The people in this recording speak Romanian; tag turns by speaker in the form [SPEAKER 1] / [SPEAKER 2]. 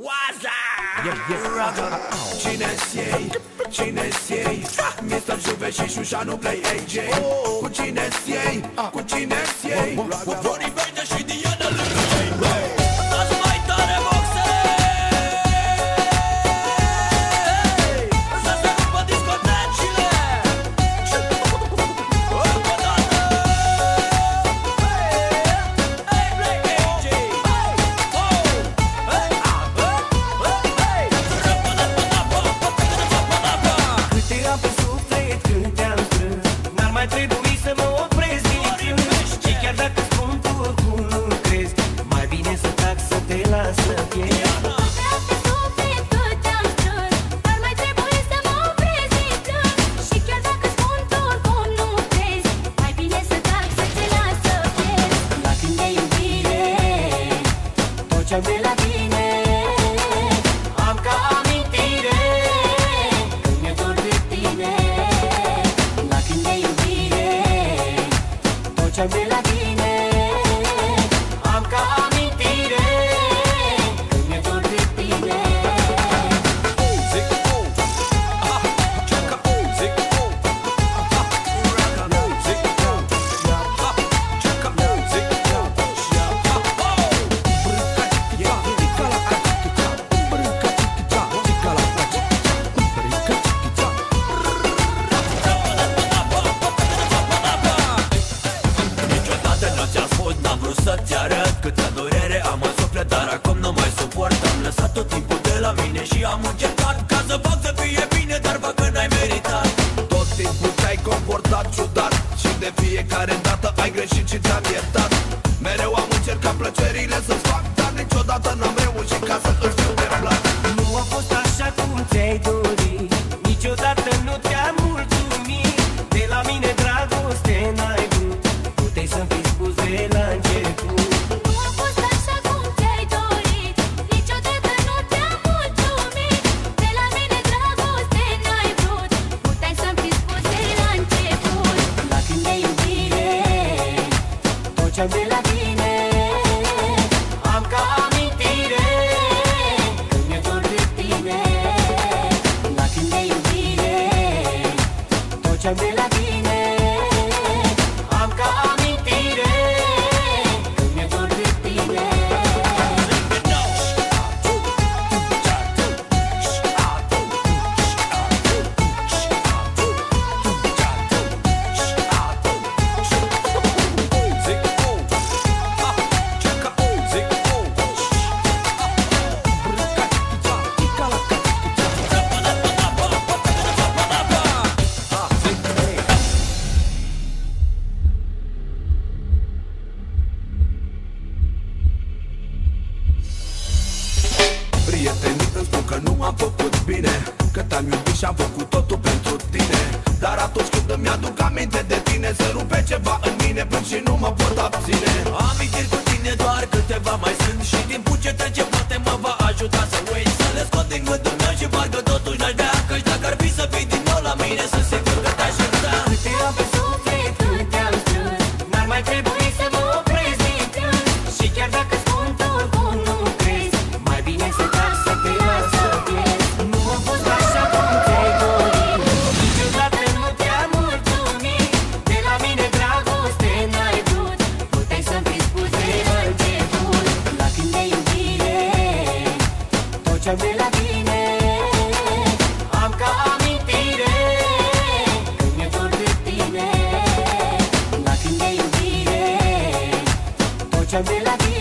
[SPEAKER 1] Cine-s ei? Cine-s ei? Mr. Juve și Șușanu Play AJ. Cu cine-s ei? Cu cine-s ei? Ronnie Bader și Diana Levy. Dați mai tare boxe! Să se rupă discotecile! Încă o dată! Play AJ.
[SPEAKER 2] Câte am pe suflet, câte am strâns, n-ar mai trebui să mă opresc din plâns. Și chiar dacă spun tu oricum nu crezi, mai bine să tac să te las să pierd. Ce-am de la tine am ca amintire, când mi-e dor de tine. La când de iubire, tot ce-am de la tine am ca amintire, când mi-e dor de tine.
[SPEAKER 1] Zic Checa Zic Zic Checa Zic Niciodată nu ți-am spus, n-am vrut să-ți arăt câtă durere am în suflet, dar acum nu mai suport. Am lăsat tot timpul de la mine și am încercat ca să fac să fie bine, dar văd că n-ai meritat. Tot timpul te-ai comportat ciudat și de fiecare dată ai greșit și ți-am iertat. Mereu am încercat plăcerile să-ți fac, dar niciodată n-am reușit ca să îți fiu de plac.
[SPEAKER 2] Nu a fost așa cum ți-ai dorit, niciodată nu te-am mulțumit. De la mine dragoste n-ai vrut, puteai să-mi fi spus de la început.
[SPEAKER 3] Nu a fost așa cum ți-ai dorit, niciodată nu te-am mulțumit. De la mine dragoste n-ai vrut, puteai să-mi fi spus de la început.
[SPEAKER 2] La când de iubire, tot ce-am de la tine am ca amintire, când mi-e dor de tine. La când de iubire, tot ce-am de la tine am ca amintire, când mi-e dor de tine.
[SPEAKER 1] Prietenii îmi spun că nu am făcut bine, că te-am iubit și am făcut totul pentru tine. Dar atunci când îmi aduc aminte de tine, se rupe ceva în mine plâng și nu mă pot abține. Amintiri cu tine doar câteva mai sunt, și timpul ce trece poate mă va ajuta să uit, să le scot din gândul meu și parcă totuși n-aș vrea, căci dacă ar fi să fii din nou la mine, sunt sigur că te-aș ierta.
[SPEAKER 2] Câte am pe suflet, câte am strâns, n-ar mai trebui să mă opresc din plâns. Și chiar dacă spun tu oricum nu crezi, mai bine să tac să te las să pierzi. Nu a fost așa cum ți-ai dorit, niciodată nu te-am mulțumit. De la mine dragoste n-ai vrut, puteai să-mi fi spus de la început. La când de iubire, tot ce-am de la tine am ca amintire, când mi-e dor de tine. La când de iubire, tot ce-am de la tine